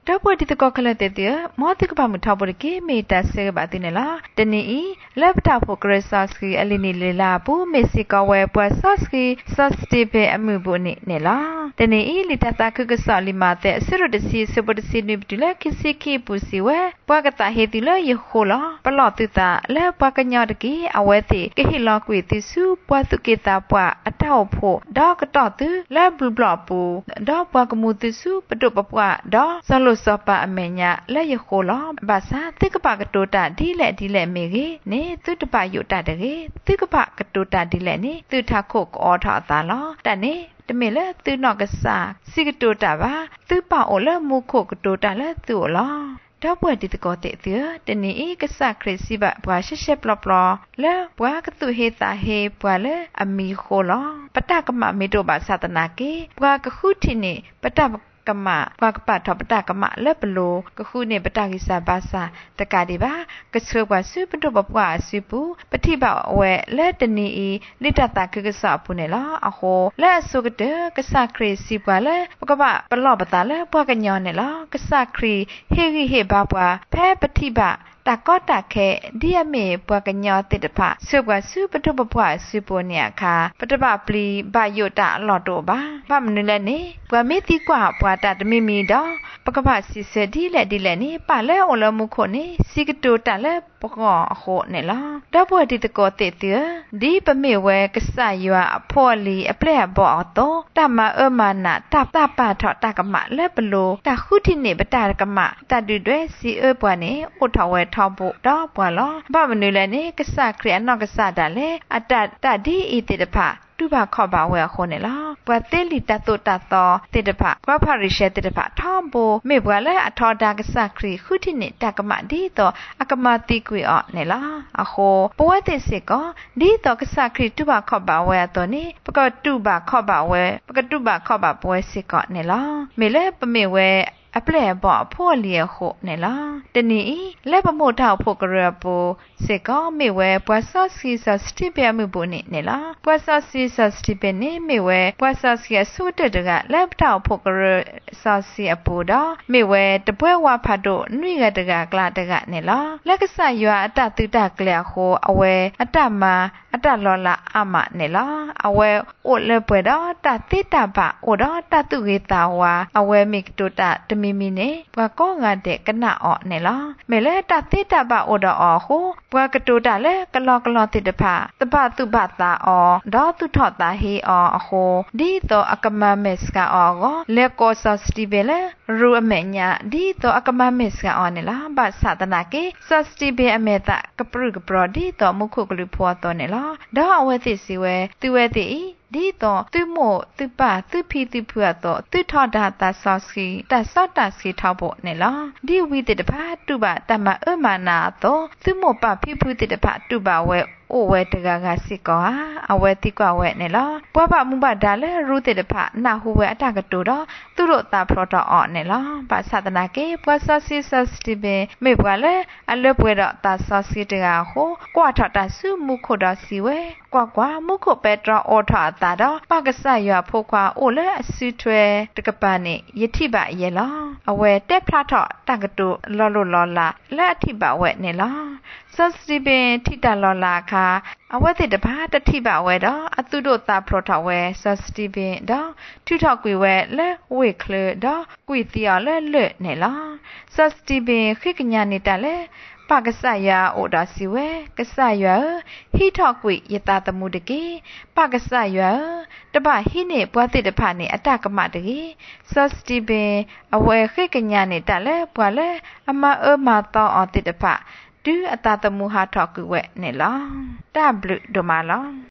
တော့ပွေဒီတကောခလက်တဲ့တဲ့မောတိကပါမှုထောက်ပေါ်ကေမေတဆေပါတင်လားတနေဤလက်ပတာဖို့ကရဆာစကီအလီနီလေလာပူမေစီကဝဲပွာဆာစကီဆတ်စတီဘေအမှုဘူးနေလားတနေဤလီတတာခကဆာလီမာတဲ့ဆရဒစီစပဒစီနိပတူလခိစီခိပူစီဝဲပွာကတာဟေတီလယခိုလာပလော့တူတာလဲပွာကညောတကီအဝဲတိကဟီလောကွေတိစုပွာစုကေတာပွာအတောက်ဖို့ဒေါကတော့တူလဲဘလဘလပူဒေါပွာကမှုတိစုပတုပပွာဒေါဆလုစပအမေညာလဲယခိုလာဘာသာတိကပကတိုတာဒီလဲမေကေနေသူတပယုတတကေတိကပကတိုတာဒီလဲနေသူထခုတ်အောထတာလောတနေတမေလဲသူနောက်ကစားစီကတိုတာပါသူပအောလဲမုခုတ်ကတိုတာလဲသူလောတော့ပွေဒီတကောတဲ့တနေဧကစခရစီဘဘွာရှက်ပလပလလဲဘွာကတုဟေတာဟေဘွာလဲအမီခိုလောပတကမမေတောဘာသတနာကေဘွာကခုတီနေပတကမဘွာကပတ်ထပတကမလဲပလိုကခုနေပတကိစာဘာစာတကတိပါကဆွေဘွာဆွေပတောဘဘွာဆွေပူပတိဘဝဲလဲတနေဤလိတတာကကဆပူနေလားအဟောလဲဆုကတဲ့ကစခရစီဘွာလဲပကပပလော့ပတာလဲဘွာကညောနေလားကစခရီဟေဟေဘာဘွာဖဲပတိဘตาก็ตาแค่ดิยเมปวกญอติตพะสุกว่าสุปตุปปวะสุปเนี่ยค่ะปตบะปลีบะโยตะลอโตบาบะมนุแลนี่ปวเมติกว่าปวตะตะมิดอปกบะสิเสดิแลนี่ปะแลโอลมุขนี่สิกโตตะแลปกอโหเนี่ยล่ะดอบวดิตกอติเตดิปะเมเวกษะยัวอพอลีอแปลบ่อโตตะมะมานะตะปะทอตะกะมะแลปโลตะขุทินี่ปตะกะมะตะดุด้วยสิปวนี่โอทอเวทอบุดอปวလောဘမနုလည်းနေကဆခရနောကဆတာလေအတတဒီဤတိတဖတုဘခောဘဝဲခေါနေလားဘဝတိလီတတုတတောတိတဖဘဖရိရှေတိတဖထောင်းဘူမေဘဝလည်းအထောဒါကဆခရီခုတိနေတကမဒီတော့အကမတိကွေအော့နေလားအဟောဘဝတိစစ်ကောဒီတော့ကဆခရီတုဘခောဘဝဲတော့နေပကတုဘခောဘဝဲပကတုဘခောဘပွဲစစ်ကောနေလားမေလည်းပမေဝဲအပလက်ဘောဖောလျေခုနေလားတနီလက်ပမို့ထောက်ဖို့ကရပူစေကောမေဝဲပွာဆော့စီဆစတိပြမှုပုနေလားပွာဆော့စီဆစတိပနေမေဝဲပွာဆော့စီဆုတတကလက်ထောက်ဖို့ကရဆော့စီအပူတော့မေဝဲတပွဲဝဖတ်တို့နှွေကတကကလာတကနေလားလက်ကဆရွာအတတုတကလျဟောအဝဲအတမအတလောလာအမနေလားအဝဲအိုလက်ပွဲတော့တတိတပအိုတော့တတုဝေတာဝါအဝဲမိကတုတတမီမီနေဘွာကောငါတဲ့ကနအော့နေလားမဲလဲတတိတပအိုတော့အောဟိုဘွာကတုတလဲကလောတိတဖတပတုပတာအောတော့သူထော့တာဟေအောအဟိုဒီတော့အကမမက်စကအောကိုလက်ကောဆစတီဘဲလဲရူအမေညာဒီတော့အကမမက်စကအောနေလားဘာသာတနာကေဆစတီဘဲအမေတာကပရုကပရဒီတော့မခုကလူဖွာတော့နေလားတော့အဝဲသိစီဝဲသူဝဲသိဒီတော့သူမို့သူပါသူဖီသူဖွာတော့သူထော့တာတာဆော့စကီတဆော့တာစကီထောက်ဖို့နေလားဒီဝိတတဖာတူပါတမမာနာတော့သူမို့ပါဖီဖူတတဖာတူပါဝဲအိုဝဲတကကစစ်ကောအဝဲတိကွာဝဲနေလားပွားပါမှုပါဒါလဲရူတဲ့တဖနာဟူဝဲအတကတူတော့သူတို့တာဖရတော့အော့နေလားဘာသာတနာကေပွားဆော့စီဆတ်စတီဘေမေပွားလဲအလွဲပွဲတော့တာဆော့စီတကဟိုကွာထတာစုမှုခုတော့စီဝဲကွာမှုခုပဲတော့အော်ထတာတော့ပကဆရွာဖို့ကွာအိုလဲအစုထွဲတကပနဲ့ယတိပါရဲ့လားအဝဲတက်ဖလာတော့တကတူလောလာလက်အထိပါဝဲနေလားဆော့စတီဘေထိတလောလာခါအဝဲတဲ့တပါတတိပါဝဲတော့အသူတို့တာဖရထဝဲဆော့စတီဘေတော့ထူထောက်ကွေဝဲလဲဝေခလတော့ကွေတီရလဲလွတ်နေလားဆော့စတီဘေခိကညာနေတာလဲပကဆယအိုဒါစီဝဲကဆယဟိထောက်ကွေယတာတမှုတကေပကဆယတပဟိနေပွားတဲ့တဖနေအတကမတကေဆော့စတီဘေအဝဲခိကညာနေတာလဲပွာလဲအမမတော့အတဲ့တဖဒူအတာတမှုဟာထောက်ကွေဝဲနေလားတဘလဒမလာ